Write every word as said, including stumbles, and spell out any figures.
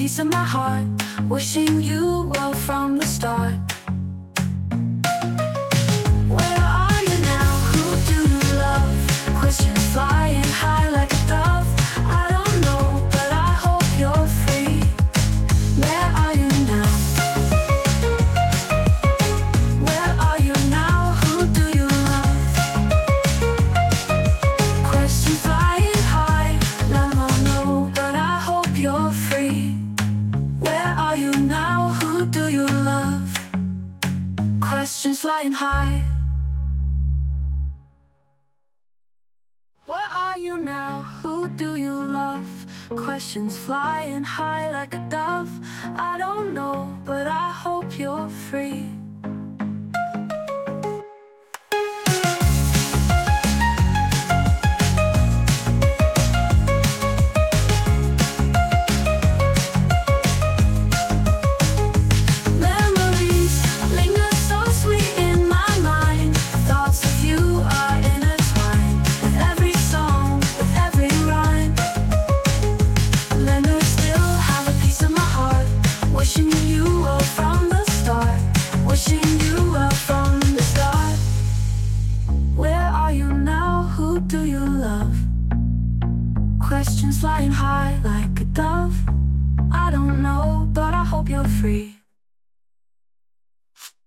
piece of my heart, wishing you well from the start. Where are you now? Who do you love? Questions flying high like a dove. I don't know, but I hope you're free. Where are you now? Where are you now? Who do you love? Questions flying high, I don't know, but I hope you're free. Where are you now? Who do you love? Questions flying high. Where are you now? Who do you love? Questions flying high like a dove. I don't know, but I hope you're free. Memories linger so sweet in my mind. Thoughts of you are intertwined with every song, with every rhyme. Leonard, still have a piece of my heart, wishing you well from the start. Wishing you well from the start. Where are you now? Who do you love? Questions flying high like a dove. I don't know, but I hope you're free.